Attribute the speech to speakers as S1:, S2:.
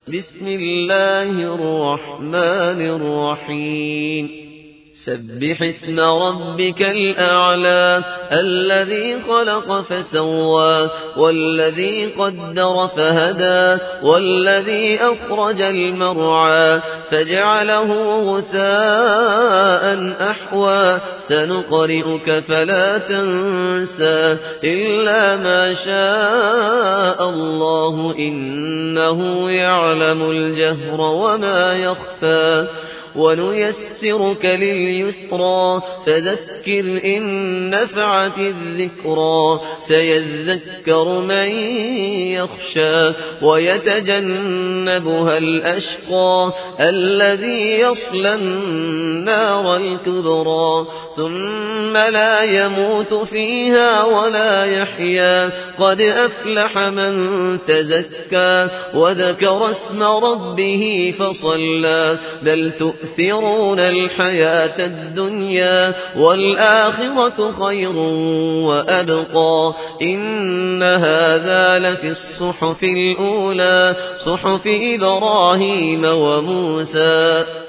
S1: بسم الله الرحمن الرحيم سبح اسم ربك الأعلى الذي خلق فسوى والذي قدر فهدى والذي أخرج المرعى فجعله غثاء أحوى سنقرئك فلا تنسى إلا ما شاء الله إنه يعلم الجهر وما يخفى ونيسرك لليسرى فذكر إن نفعت الذكرى سيذكر من يخشى ويتجنبها الأشقى الذي يصلى النار الكبرى ثم لا يموت فيها ولا يحيا قد أفلح من تزكى وذكر اسم ربه فصلى بل تؤثرون الحياة الدنيا والآخرة خير وأبقى إن هذا لفي الصحف الأولى صحف إبراهيم وموسى